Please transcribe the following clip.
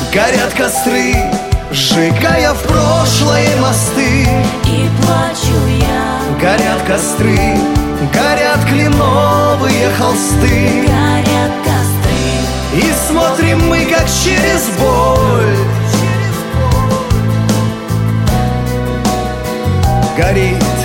Горят костры, сжигая в прошлое мосты. И плачу я. Горят костры, горят кленовые холсты. Горят костры. И смотрим мы, как через боль горит